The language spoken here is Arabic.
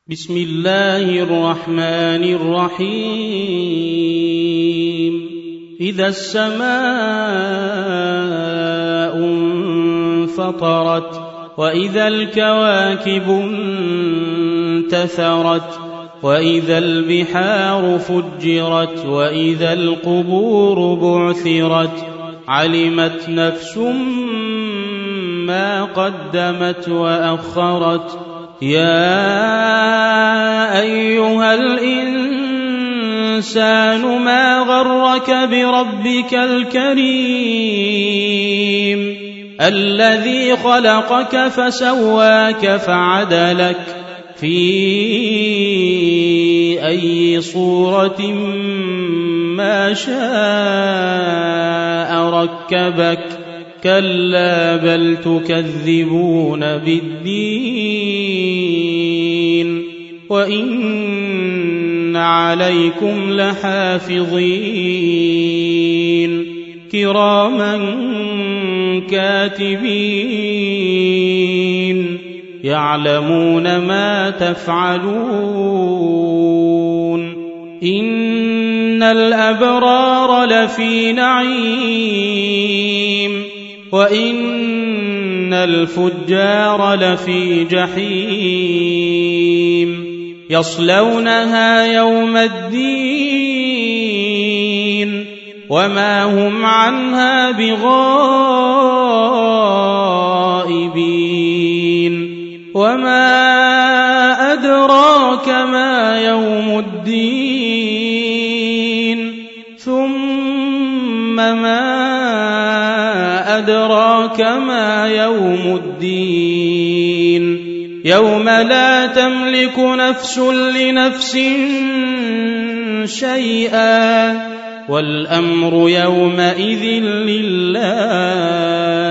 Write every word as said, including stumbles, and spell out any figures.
بسم الله الرحمن الرحيم إذا السماء انفطرت وإذا الكواكب انتثرت وإذا البحار فجرت وإذا القبور بعثرت علمت نفس ما قدمت وأخرت يا أيها الإنسان ما غرك بربك الكريم الذي خلقك فسواك فعدلك في أي صورة ما شاء ركبك كلا بل تكذبون بالدين وإن عليكم لحافظين كراما كاتبين يعلمون ما تفعلون إن الأبرار لفي نعيم وإن الفجار لفي جحيم يصلونها يوم الدين وما هم عنها بغائبين وما أدراك ما يوم الدين ثم ما أدراك ما يوم الدين يوم لا تملك نفس لنفس شيئا والأمر يومئذ لله